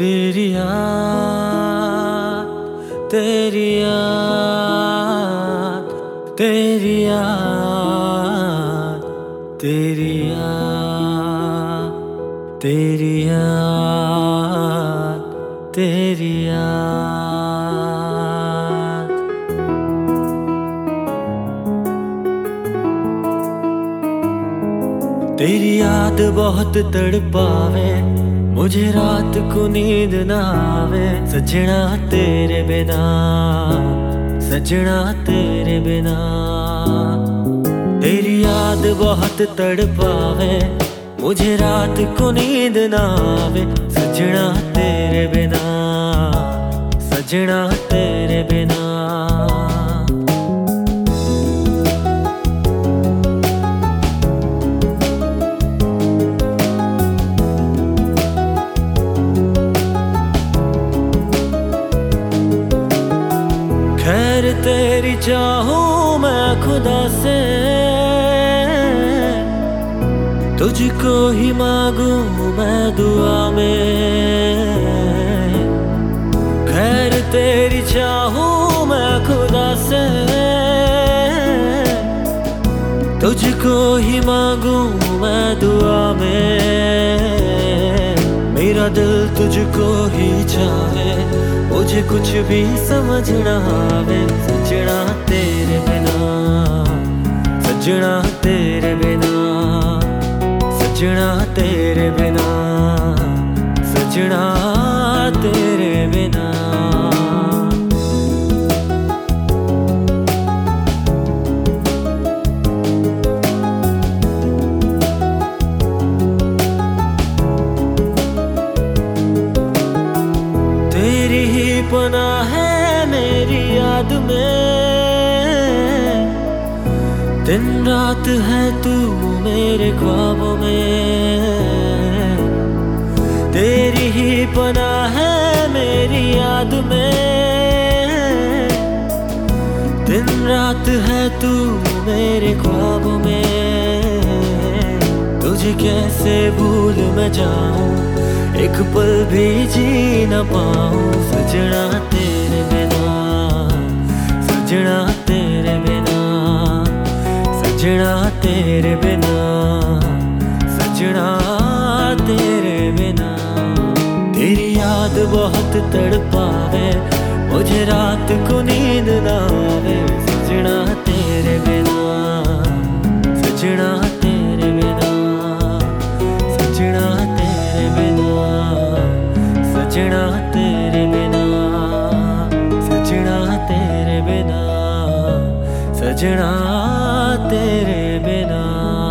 तेरी याद, तेरी याद, तेरी याद, तेरी याद, तेरी याद, तेरी याद। तेरी याद बहुत तड़पावे मुझे, रात को नींद ना आवे। सजना तेरे बिना, सजना तेरे बिना। तेरी याद बहुत तड़पावे मुझे, रात को नींद ना आवे। सजना तेरे बिना, सजना तेरे बिना। खैर तेरी चाहूं मैं खुदा से, तुझको ही मांगू मैं दुआ में। खैर तेरी चाहूं मैं खुदा से, तुझको ही मांगू मैं दुआ में। मेरा दिल तुझको ही चाहे, मुझे कुछ भी समझ ना आवे। सजना तेरे बिना, सजना तेरे बिना, सजना तेरे बिना, सजना तेरे बिना। तेरी ही पनाह है मेरी याद में, दिन रात है तू मेरे ख्वाबों में। तेरी ही पनाह है मेरी याद में, दिन रात है तू मेरे ख्वाबों में। तुझे कैसे भूल मैं जाऊं, एक पल भी जी न पाऊं। सजना तेरे बिना, सजना तेरे बिना, सजना तेरे बिना, सजना तेरे बिना। तेरी याद बहुत तड़पावे मुझे, रात को नींद ना आवे। सजना तेरे बिना, सजना तेरे बिना, सजना तेरे बिना, सजना तेरे बिना, सजना तेरे बिना, सजना तेरे बिना।